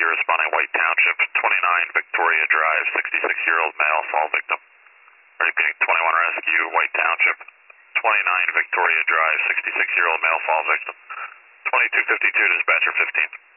responding White Township, 29 Victoria Drive, 66-year-old male fall victim. Repeating 21 Rescue, White Township, 29 Victoria Drive, 66-year-old male fall victim. 2252, dispatcher 15.